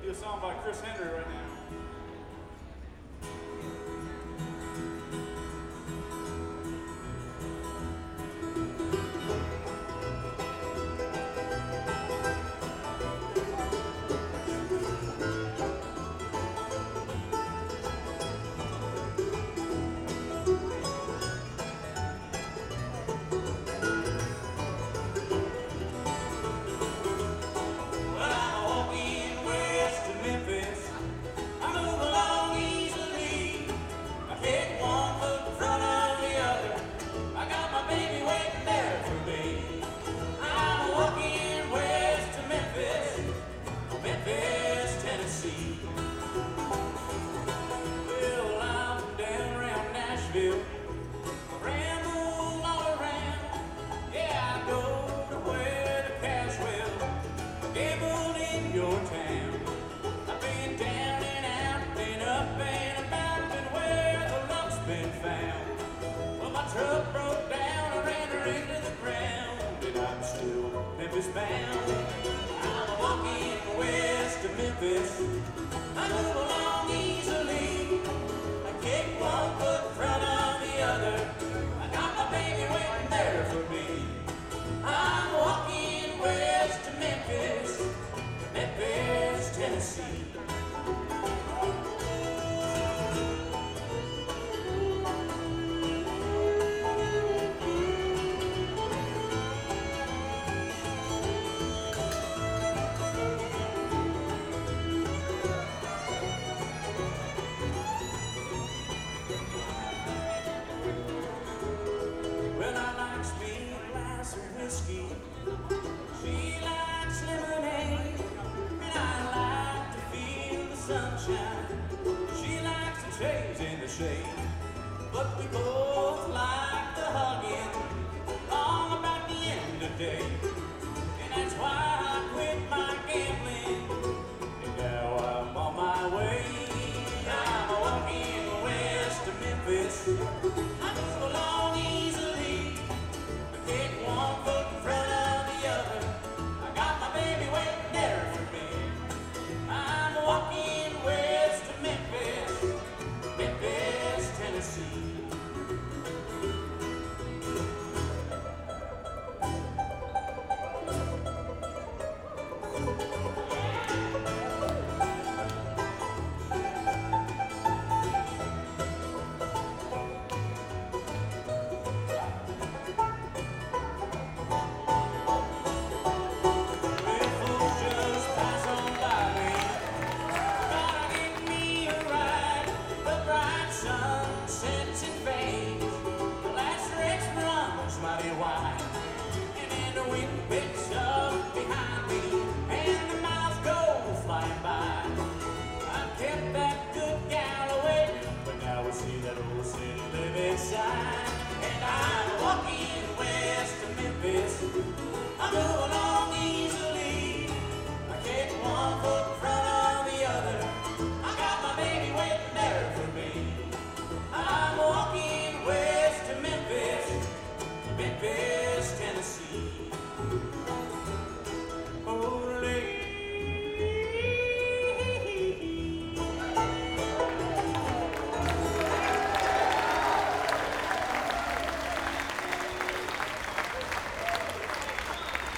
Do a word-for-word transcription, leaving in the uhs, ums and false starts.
do a song by Chris Henry right now. Well, I'm down around Nashville, ramble all around. Yeah, I go to where the cash will gamble in your town. I've been down and out, been up and about, been where the luck's been found. Well, my truck broke down, I ran her into the ground, and I'm still Memphis bound. I'm walking west of Memphis. I move along easily. I kick one foot in front of the other. I got my baby waiting there for me. I'm walking west to Memphis, Memphis, Tennessee. Whiskey. She likes lemonade, and I like to feel the sunshine. She likes the trees in the shade, but we both like the hugging long about the end of the day. And that's why I quit my